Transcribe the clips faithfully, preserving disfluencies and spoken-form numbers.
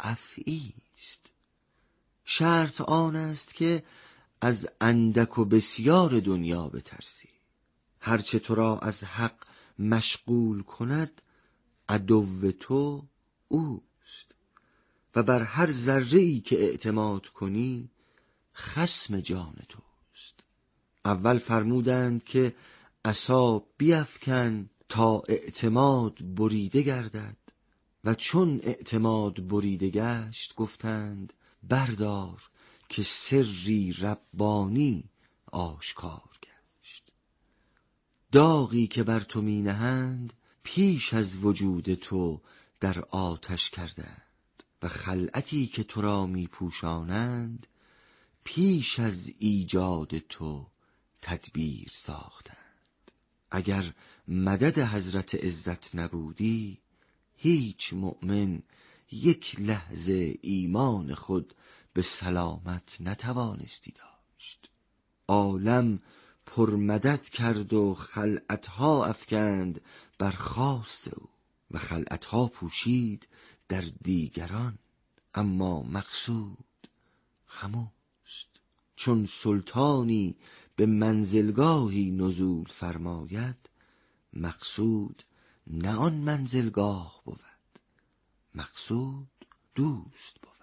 افعی است. شرط آن است که از اندک و بسیار دنیا بترسی. هرچه تو را از حق مشغول کند عدو تو اوست و بر هر ذره‌ای که اعتماد کنی خصم جان توست. اول فرمودند که عصا بیفکن تا اعتماد بریده گردد و چون اعتماد بریده گشت گفتند بردار که سری ربانی آشکار گشت. داغی که بر تو می نهند پیش از وجود تو در آتش کردند و خلعتی که تو را می پوشانند پیش از ایجاد تو تدبیر ساختند. اگر مدد حضرت عزت نبودی هیچ مؤمن یک لحظه ایمان خود به سلامت نتوانستی داشت. عالم پرمدد کرد و خلعتها افکند بر خاص او و خلعتها پوشید در دیگران، اما مقصود هموست. چون سلطانی به منزلگاهی نزول فرماید مقصود نه آن منزلگاه بود، مقصود دوست بود.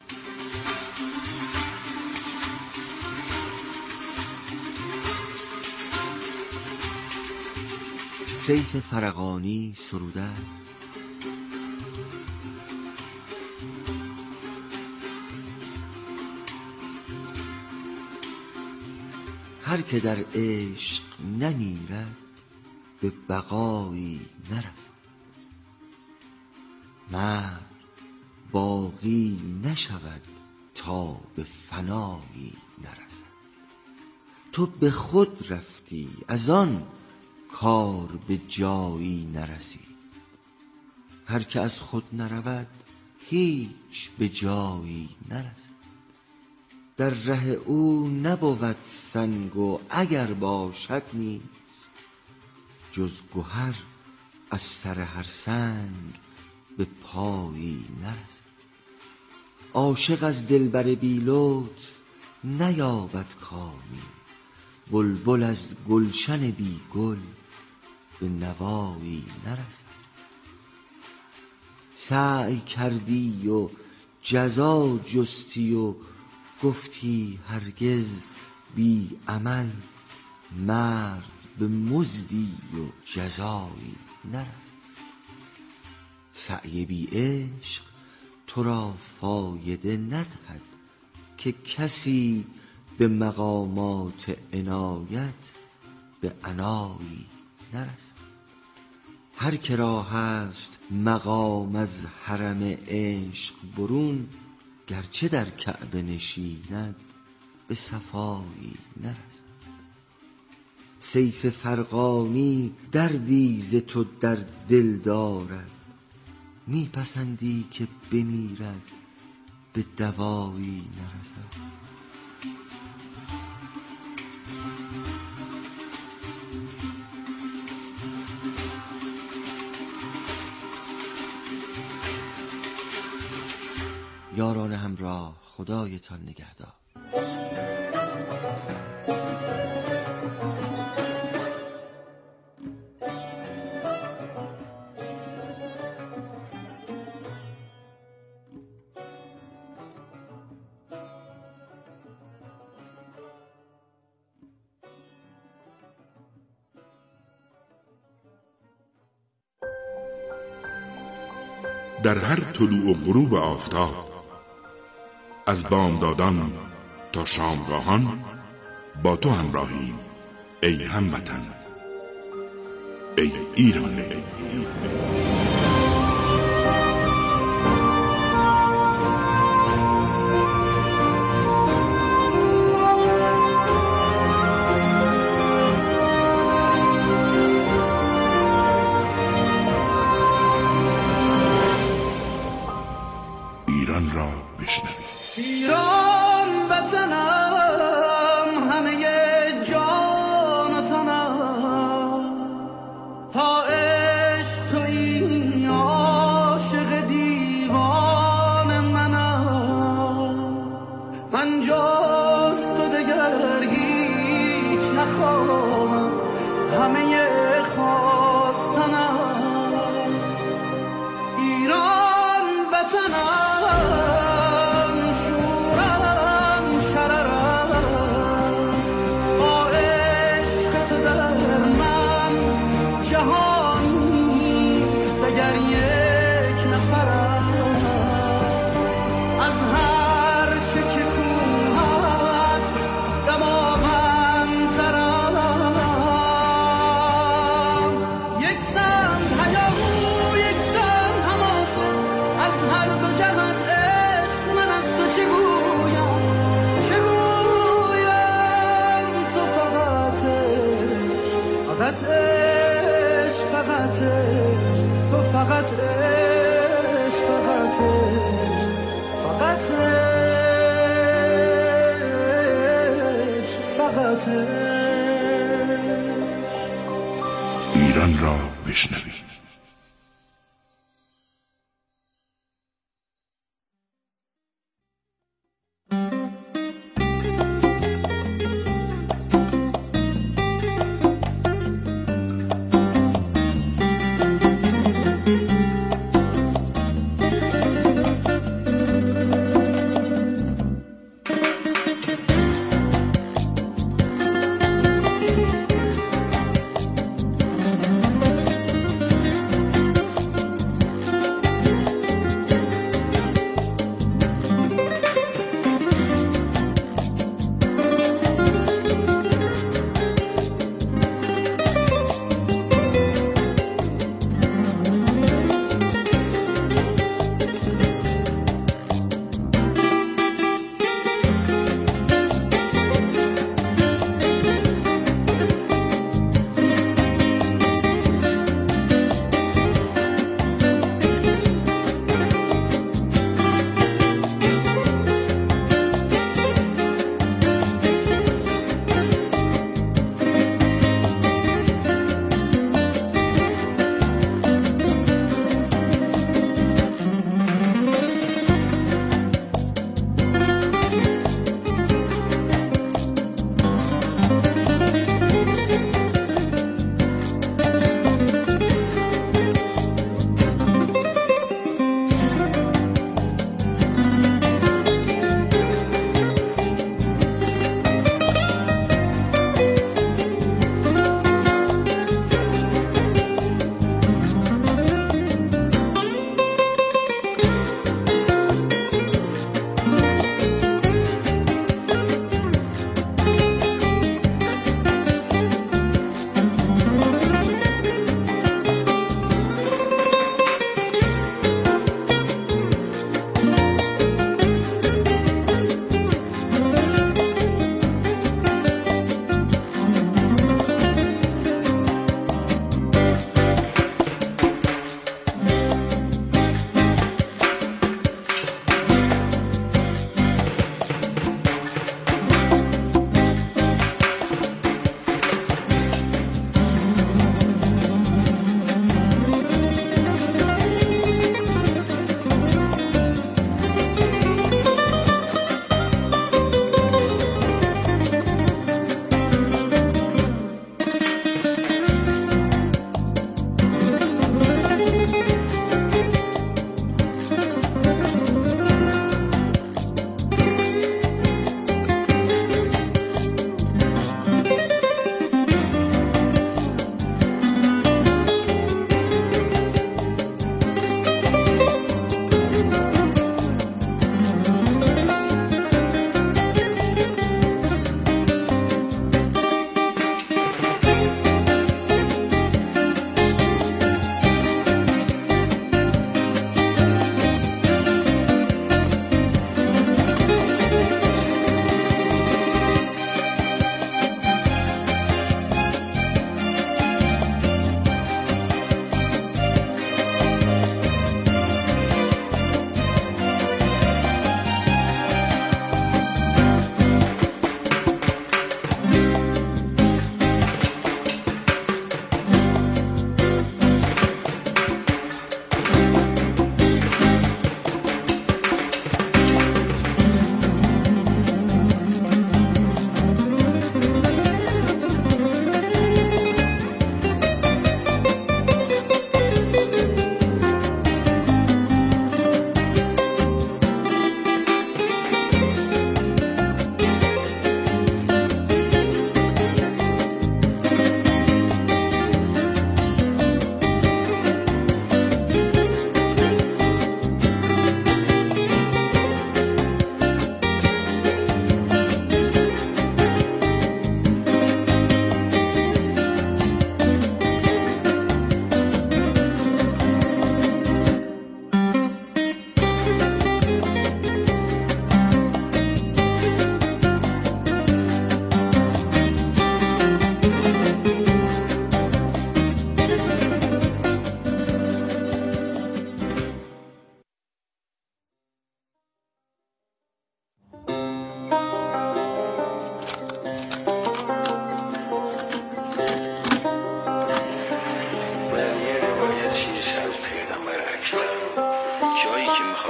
سیف فرغانی سروده است: هر که در عشق نمیرد به بقایی نرسد. مرد باقی نشود تا به فنایی نرسد. تو به خود رفتی از آن کار به جایی نرسید. هر که از خود نرود هیچ به جایی نرسد. در ره او نبود سنگ و اگر باشد نیست جز گهر از سر هر سنگ به پایی نرسد. عاشق از دلبر بی لطف نیابد کامی، بلبل از گلشن بی گل به نوایی نرسد. سعی کردی و جزا جستی و گفتی هرگز بی عمل، مرد به مزدی و جزایی نرسد. سعی بی عشق تو را فایده ندهد که کسی به مقامات عنایت به عنایی نرسد. هر که را هست مقام از حرم عشق برون، گرچه در کعبه نشیند به صفایی نرسد. سیف فرغانی دردی ز تو در دل دارد، میپسندی که بمیرد به دوایی نرسد. یاران همراه، خدایتان نگهدار. در هر طلوع و غروب آفتاب، از بامدادان تا شامگاهان با تو همراهیم ای هموطن، ای ایران. ایران را بشنوید. ایران وطنم، همه جان و تنم، تا عشق تویی عاشق دیوان من. ایران را بشنوید.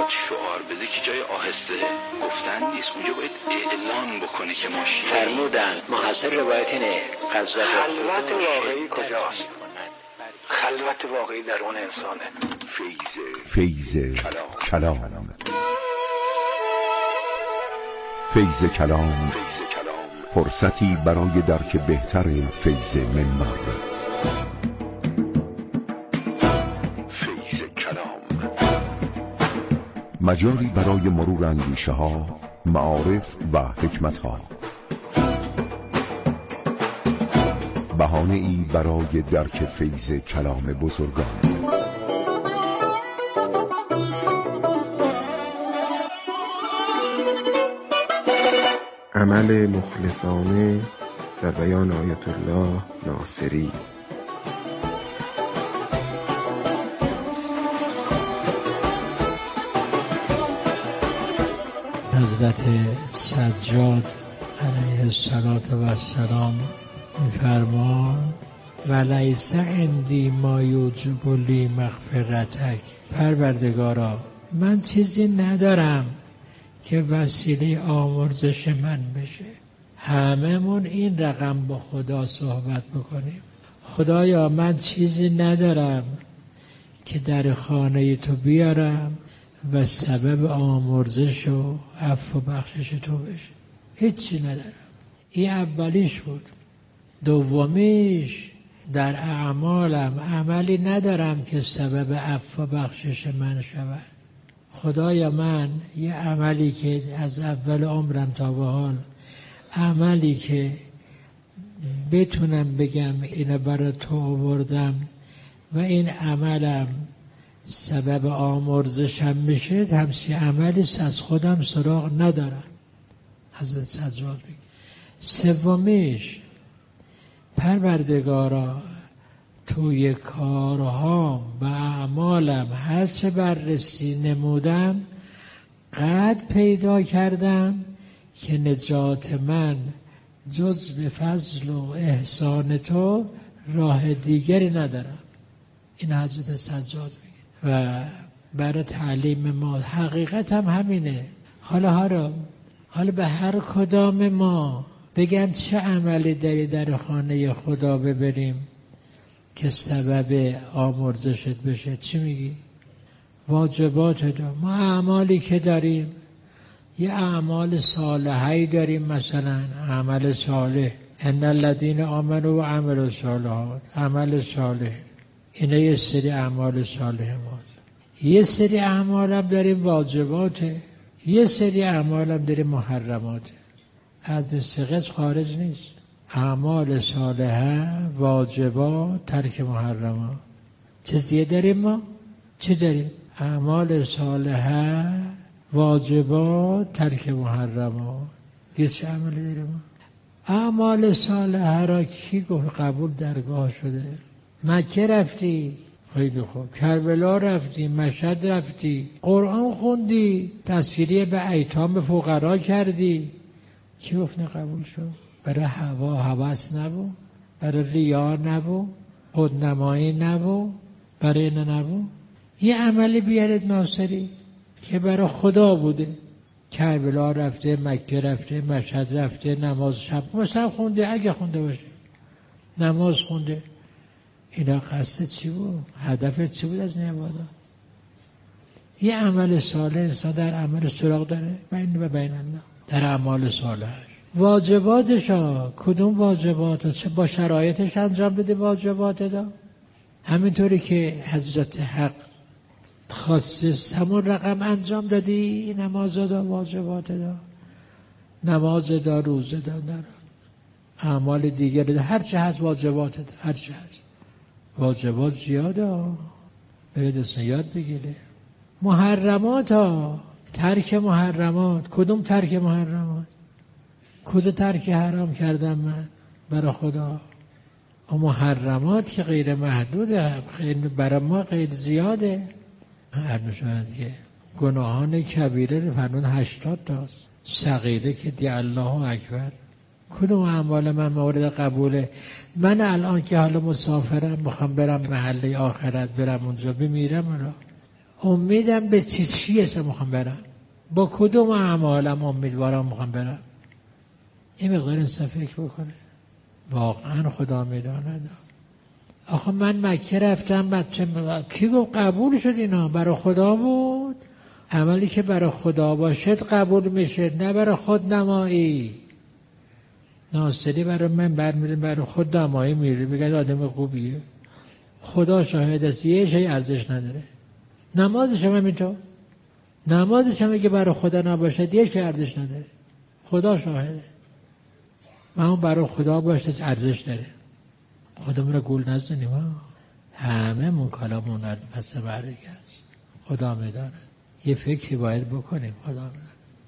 بخواد شعار بده که جای آهسته گفتن نیست، اونجا باید اعلان بکنه که ما شیعه فرمودند محصل روایت اینه قبضت خلوت واقعی کجاست؟ خلوت واقعی درون انسانه. فیض کلام. فیض کلام فرصتی برای درک بهتر فیض منبر. فیض کلام مجالی برای مرور اندیشه ها، معارف و حکمت ها، بهانه ای برای درک فیض کلام بزرگان. عمل مخلصانه در بیان آیت الله ناصری. حضرت سجاد علیه السلام می‌فرماند و لیس عندی ما یوجب لی مغفرتک. پروردگارا من چیزی ندارم که وسیله آمرزش من بشه. هممون این رقم با خدا صحبت بکنیم. خدایا من چیزی ندارم که در خانه تو بیارم و سبب آمرزش و عفو و بخشش تو بشه. هیچی ندارم. این اولیش بود. دومیش در اعمالم عملی ندارم که سبب عفو و بخشش من شود. خدایا من یه عملی که از اول عمرم تا به حال عملی که بتونم بگم اینو برای تو آوردم و این عملم سبب آمرزشم میشه، همچین عملی از خودم سراغ ندارم. حضرت سجاد میگه. سومیش پروردگارا توی کارهام و اعمالم هرچه بررسی نمودم قد پیدا کردم که نجات من جز به فضل و احسان تو راه دیگری ندارم. این حضرت سجاد میگه و برای تعلیم ما حقیقت هم همینه. حالا حالا حالا به هر کدام ما بگن چه عملی داری در خانه خدا ببریم که سبب آمرزشت بشه، چی میگی؟ واجبات دار. ما اعمالی که داریم یه اعمال صالحی داریم، مثلا عمل صالح، ان الذین آمنوا و عملوا الصالحات، عمل صالح. اینه یه سری اعمال صالح ماست. یه سری اعمال هم داریم واجباته، یه سری اعمال هم داریم محرماته. از استقاط خارج نیست. اعمال صالحه، واجبات، ترک محرمات. چیزیه داریم ما؟ چی داریم؟ اعمال صالحه، واجبات، ترک محرمات. یه چه عملی داریم ما؟ اعمال صالحه را کی گفت قبول درگاه شده؟ مکه رفتی؟ خیلی خوب. کربلا رفتی، مشهد رفتی، قرآن خوندی، تذکیره به ایتام فقرا کردی، کی گفت قبول شد؟ برای هوا هوس نبود، برای ریا نبود، خودنمایی نبود، برای این نبود. یه عملی بیارید ناصری که برای خدا بوده. کربلا رفته، مکه رفته، مشهد رفته، نماز شب مثلا خونده، اگه خونده باشه نماز خونده. اینا قصد چی بود؟ هدفت چی بود از این عبادت؟ یه عمل صالح انسان در عمل سراغ داره بین و بین الله، در اعمال صالحش. واجباتش ها کدوم واجبات؟ چه با شرایطش انجام بده واجبات دا. همینطوری که حضرت حق خاص همون رقم انجام دادی، نماز دا، واجبات دا، نماز دا، روزه دا، دا. اعمال دیگر دا، هر چه هست واجبات دا، هر چه هست واجبات زیاده. برید اصلا یاد بگیره. محرمات ها، ترک محرمات. کدوم ترک محرمات؟ کدوم ترک حرام کردم من برای خدا؟ و محرمات که غیر محدوده، خیلی برای ما غیر زیاده. هر نشاند که گناهان کبیره رو فرمون هشتاد تاست، صغیره که دی الله اکبر. کدوم اعمال من مورد قبوله؟ من الان که حالا مسافرم، میخوام برم محله آخرت، برم اونجا بمیرم، امیدم به چیزی است میخوام برم، با کدوم اعمالم امیدوارم میخوام برم. این مقدار انسان فکر بکنه، واقعا خدا میداند. آخه من مکه رفتم، بچه کی گفت قبول شد؟ اینا برای خدا بود. عملی که برای خدا باشد قبول میشه، نه برای خود نمایی. ناصری برای من برمیره، برای خود نمایی میره، بگه آدم خوبیه. خدا شاهد است یه شی ارزش نداره. نمازش هم همینطور، نمازش هم که برای خدا نباشد یه شی ارزش نداره. خدا شاهده. و اون برای خدا باشد ارزش داره. خودمون رو گول نزنیم ها. همه مون کلامون رو پس برگشت. خدا میداره. یه فکری باید بکنیم. خدا میداره.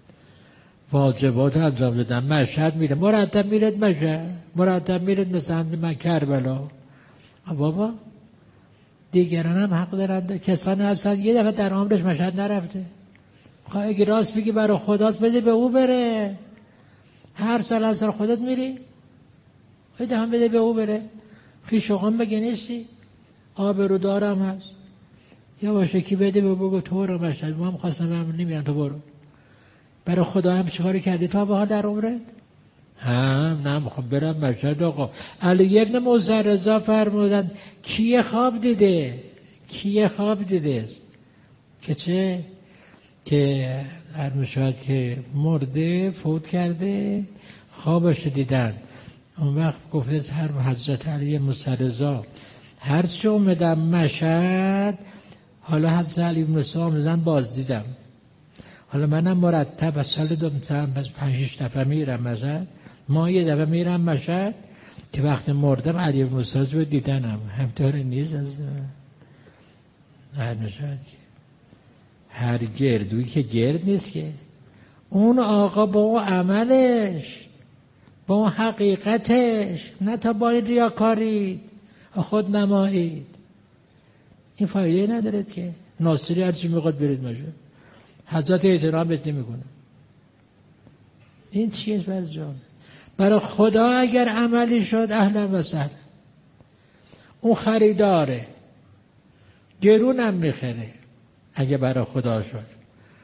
واجبات انجام دادن. مشهد میره، مرتب میرد مشهد، مرتب میرد مثلا من کربلا. بابا دیگران هم حق دارند. کسانی هستن یه دفعه در عمرش مشهد نرفته. خب اگه راست بگی برای خداست بده به او بره. هر سال از سال خودت میری، بده هم بده به او بره. خیش و غم بگه نیستی، آبرو دارم هست. یا باشه کی بده به بگو تو رو مشهد، ما هم خواستم هم نمیرم تو برو. برای خدا هم چیکار کردی تا بها در عمرت؟ هم نه میخوام برم مشهد. آقا علی ابن موسی رضا فرمودن کیه خواب دیده؟ کیه خواب دیده؟ که چه؟ که هر مشاهد که مرده فوت کرده خوابش دیدن. اون وقت گفت هر حضرت علی موسی رضا هر چه اومدم مشهد، حالا حضرت علی موسی اومدن باز دیدم. حالا منم مرتب از سال دو مثلا پنج شش دفعه میرم مشهد. ما یه دفعه میرم مشهد که وقت مردم علی موسی رو دیدنم. همطور نیست از هر مشاهد که هر گردویی که گرد نیست که. اون آقا با اون عملش، با اون حقیقتش، نه تا با این ریاکارید خود نمایید، این فایده نداره که. ناصری هرچی میخواد برید ماشه، حضرت احترام بهت نمیکنه. این چیه بر جان؟ برای خدا اگر عملی شد اهلا و سهلا. اون خریداره، گرونم میخره اگه برای خدا شد.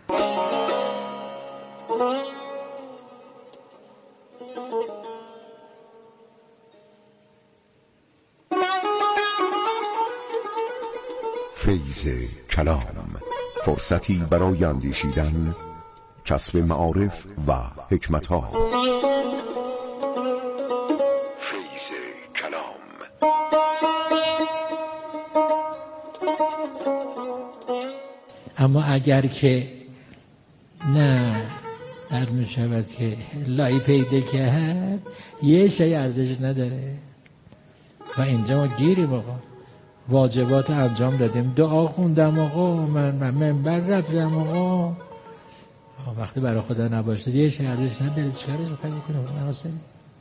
فیض کلام، فرصتی برای اندیشیدن، کسب معارف و حکمت‌ها. فیض کلام. اما اگر که نه در می شود که لای پیدا کرد یه شای ارزش نداره. و اینجا ما گیریم آقا، واجبات انجام دادیم، دعا خوندم آقا، من من منبر رفتم آقا، وقتی برای خدا نباشه یه شای ارزش نداره. چیکارش می‌خوای بکنی؟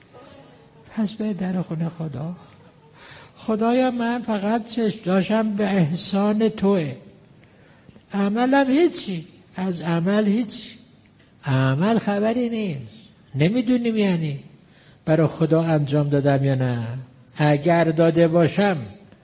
پس به در خونه خدا. خدایا من فقط چشماشم به احسان توئه، عملم هیچی، از عمل هیچ، عمل خبری نیست، نمیدونیم یعنی برای خدا انجام دادم یا نه. اگر داده باشم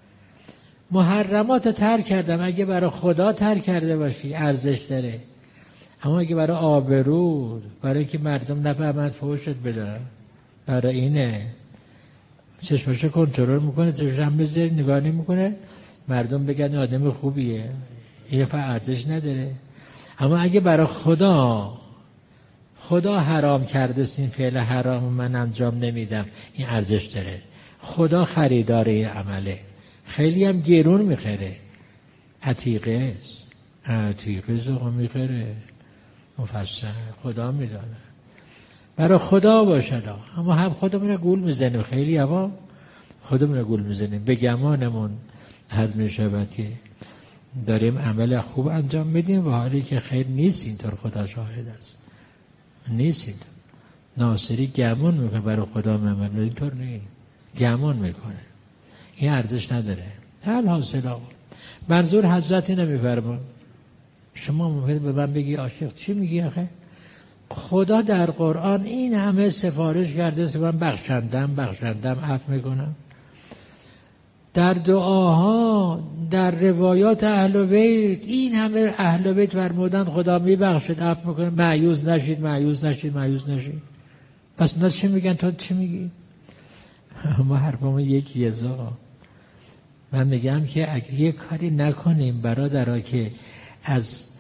محرمات ترک کردم، اگه برای خدا ترک کرده باشی ارزش داره. اما اگه برای آبرو، برای که مردم نفهمند فحشت بدن، برای اینه چشماشو کنترل میکنه، چشمش هم بذاری نگاه نمیکنه، مردم بگن آدم خوبیه، این فا ارزش نداره. اما اگه برای خدا، خدا حرام کرده این فعل حرام من انجام نمیدم، این ارزش داره. خدا خریدار این عمله، خیلی هم گرون میخره. عتیقه است، عتیقه زغم میخره مفصل، خدا میدانه. برای خدا باشد. اما هم خودمون گول میزنیم، خیلی اما خودمون گول میزنیم. به گمانمون هضم میشود که داریم عمل خوب انجام میدیم و حالی که خیر نیست. اینطور خدا شاهد است، نیست اینطور. ناصری گمان میکنه برای خدا ممنون، اینطور نیست، گمان میکنه، این ارزش نداره. حال حاصل آقا منظور حضرتی نمیفرمان. شما ممکنه به من بگی عاشق چی میگی آخه؟ خدا در قرآن این همه سفارش کرده که من بخشندم بخشندم عفو میکنم. در دعاها، در روایات اهل بیت، این همه اهل بیت فرمودن خدا میبخشد، عفو میکنه، مایوس نشید، مایوس نشید، مایوس نشید. پس اونا چی میگن، تو چی میگی؟ ما حرفمون یکیه زا. من میگم که اگه یه کاری نکنیم برادرها که از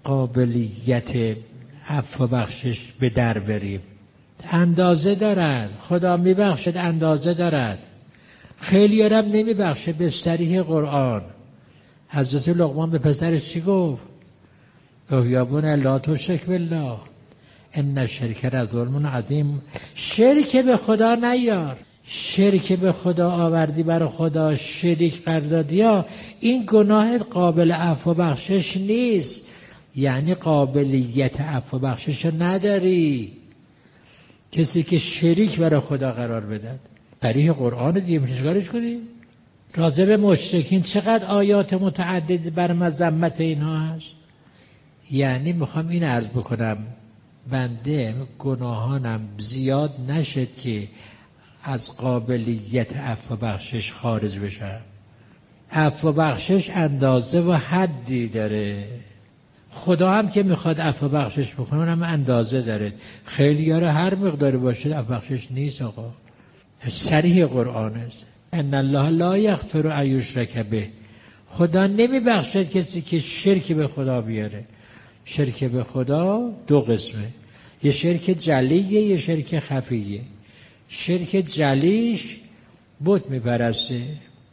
قابلیت عفو و بخشش به در بریم، اندازه دارد. خدا میبخشد، اندازه دارد. خیلی هم نمیبخشه. به صریح قرآن حضرت لقمان به پسرش چی گفت؟ گفت یا بنی لا تشرک بالله ان الشرک لظلم عظیم. شرک به خدا نیار. شرک به خدا آوردی، برای خدا شریک قرار دادی، یا این گناه قابل عفو و بخشش نیست. یعنی قابلیت عفو و بخشش نداری. کسی که شریک برای خدا قرار بدد، صریح قرآن دیگه میشه چیکارش کنی؟ راجع به مشرکین چقدر آیات متعدد بر مذمت اینها هست. یعنی میخوام این عرض بکنم، بنده گناهانم زیاد نشد که از قابلیت عفو و بخشش خارج بشم. عفو و بخشش اندازه و حدی داره. خدا هم که میخواد عفو و بخشش بکنه اونم اندازه داره. خیلی یاره هر مقداری باشه عفو و بخشش نیست. آقا صریح قرآن است. ان الله لا یغفر ان یشرک به. خدا نمیبخشد کسی که شرک به خدا بیاره. شرک به خدا دو قسمه، یه شرک جلیه، یه شرک خفیه. شرک جلیش بت میپرسته،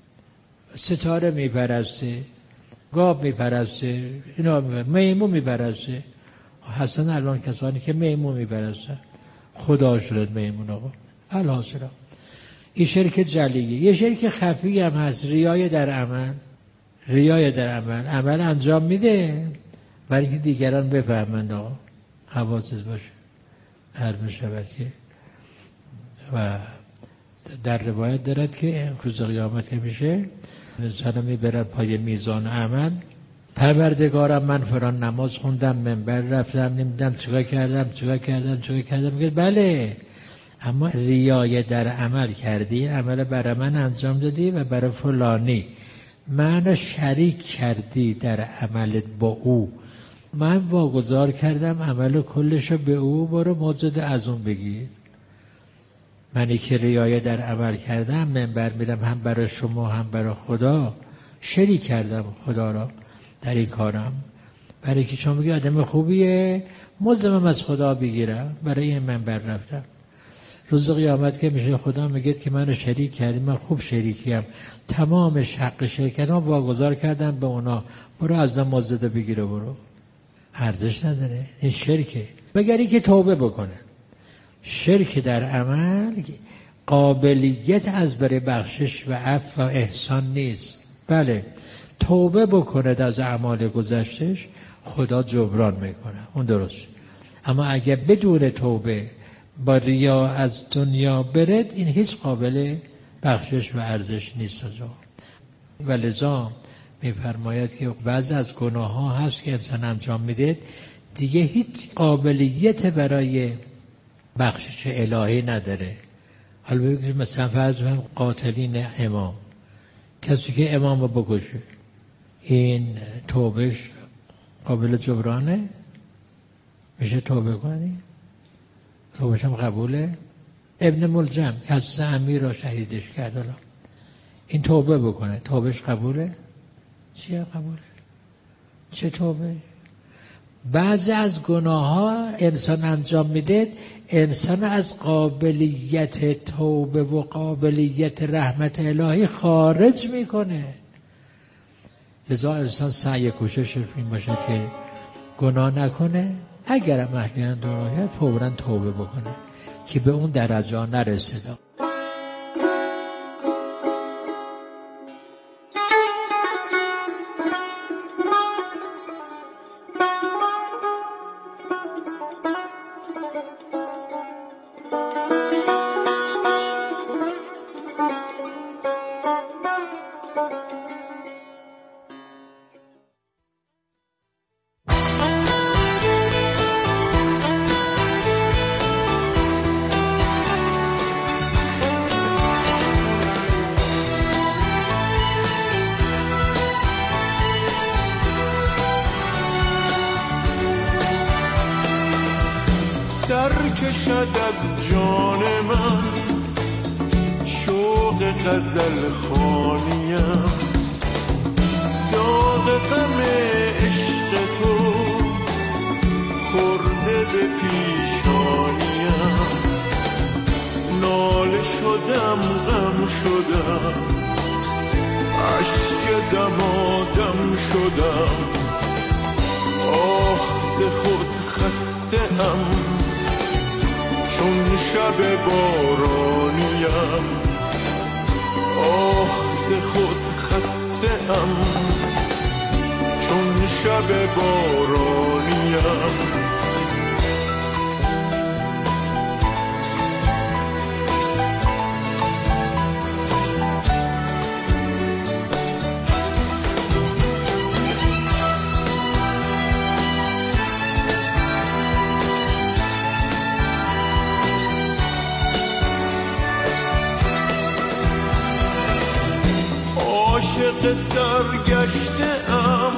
ستاره میپرسته، گاو میپرسته، اینا میمون میپرسته. حسن الان کسانی که میمون میپرستن خدا شد میمون. آقا الحاصل این شرک جلیه. یه شرک خفی هم هست، ریای در عمل. ریای در عمل، عمل انجام میده برای که دیگران بفهمند. آقا حواست باشه. هر میشود که و در روایت دارد که روز قیامت میشه انسان میبرن پای میزان عمل، پروردگارم من فران نماز خوندم، منبر رفتم، نمیدونم چیکار کردم چیکار کردم چیکار کردم. میگه بله، اما ریای در عمل کردی، عمل برای من انجام دادی و برای فلانی من شریک کردی در عملت با او. من واگذار کردم عمل کلشو به او، برو موجود از اون بگیر. منی که ریای در عمل کردم، منبر میدم هم برای شما هم برای خدا، شریک کردم خدا را در این کارم. برای که شما بگید آدم خوبیه، مزدمم از خدا بگیرم، برای این منبر رفتم. روز قیامت که میشه خدا میگه که منو شریک کردی، من خوب شریکیم، تمام حق شرکتم واگذار کردم به اونا، برو از من مزد بگیره، برو. ارزش نداره، این شرکه. مگر اینکه توبه بکنه. شرک در عمل قابلیت از برای بخشش و عفو و احسان نیست. بله، توبه بکنه از اعمال گذشتش، خدا جبران میکنه، اون درست. اما اگه بدون توبه با ریا از دنیا برد، این هیچ قابل بخشش و ارزش نیست. و لذا میفرماید که بعضی از گناه ها هست که انسان انجام میده دیگه هیچ قابلیت برای بخشش الهی نداره. حالا بگید مثلا فرض کنیم قاتلین امام، کسی که امام رو بکشه، این توبهش قابل جبرانه؟ میشه توبه کنی؟ توبهش هم قبوله؟ ابن ملجم از امیر را شهیدش کرد، حالا این توبه بکنه، توبهش قبوله؟ چیه قبوله؟ چه توبه؟ بعضی از گناه ها انسان انجام میده، انسان از قابلیت توبه و قابلیت رحمت الهی خارج میکنه. لذا انسان سعی کوشش این باشه که گناه نکنه، اگرم احیانا دنیا فوراً توبه بکنه که به اون درجه نرسیده. سر کشد از جان من شوق غزل خوانیم، داغ غم عشق تو خورده به پیشانیم، ناله شدم غم شدم عشق دمادم شدم، آه ز خود خسته ام چون شب بارانیم، آه ز خود خسته ام چون شب بارانیم. عاشق سرگشته ام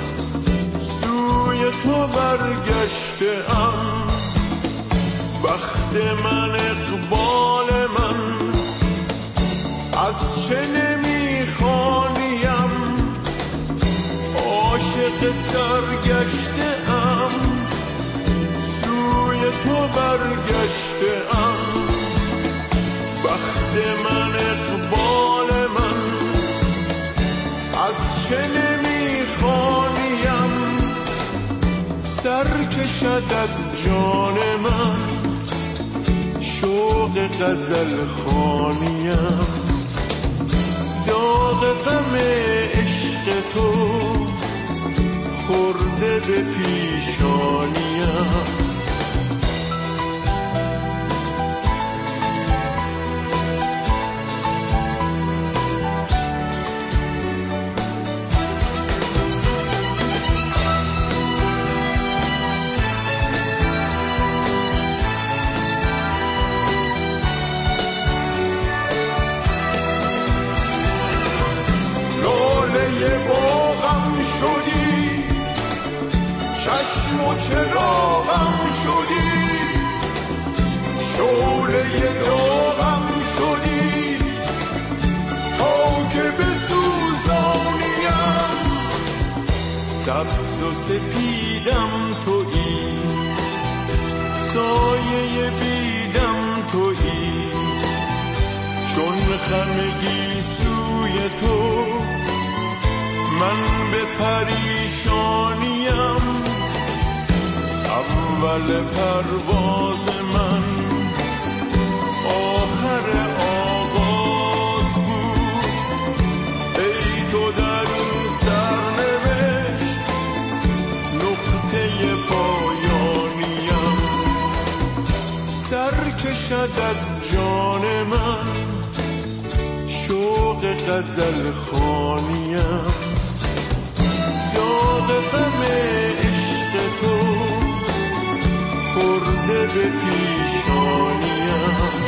سوی تو برگشته ام، بخت من اقبال من از چه نمیخوانیم، عاشق سرگشته ام سوی تو برگشته ام، بخت من اقبال من از چه نمیخوانیم، سر کشد از جان من شوق غزل خوانیم، داغ غم عشق تو خورده به پیشانیم. باغم شدی چشم و چراغم شدی، شعله داغم شدی تا که بسوزانیم، سبز و سپیدم تویی سایه بیدم تویی، چون خمگی سوی تو من به پریشانیم، اول پرواز من آخر آغاز بود، ای تو در این سرنوشت نقطه پایانیم، سر کشد از جان من شوق غزل خوانیم، داغ غم عشق تو خورده به پیشانیم.